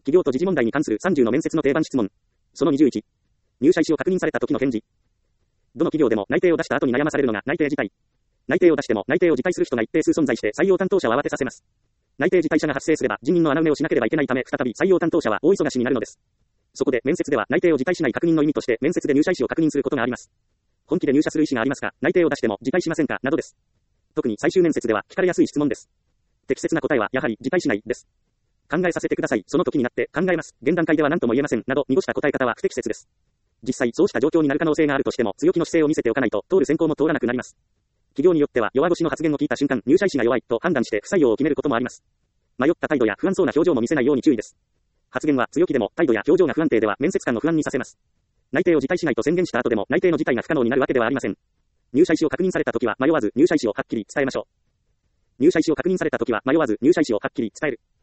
企業と時事問題に関する30の面接の定番質問。その21。入社意思を確認された時の返事。どの企業でも内定を出した後に悩まされるのが内定辞退。内定を出しても内定を辞退する人が一定数存在して採用担当者を慌てさせます。内定辞退者が発生すれば人員の穴埋めをしなければいけないため再び採用担当者は大忙しになるのです。そこで面接では内定を辞退しない確認の意味として面接で入社意思を確認することがあります。本気で入社する意思がありますか、内定を出しても辞退しませんかなどです。特に最終面接では聞かれやすい質問です。適切な答えはやはり辞退しないです。考えさせてください。その時になって考えます。現段階では何とも言えません。など濁した答え方は不適切です。実際そうした状況になる可能性があるとしても強気の姿勢を見せておかないと通る選考も通らなくなります。企業によっては弱腰の発言を聞いた瞬間入社意思が弱いと判断して不採用を決めることもあります。迷った態度や不安そうな表情も見せないように注意です。発言は強気でも態度や表情が不安定では面接官の不安にさせます。内定を辞退しないと宣言した後でも内定の辞退が不可能になるわけではありません。入社意思を確認された時は迷わず入社意思をはっきり伝えましょう。入社意思を確認された時は迷わず入社意思をはっきり伝える。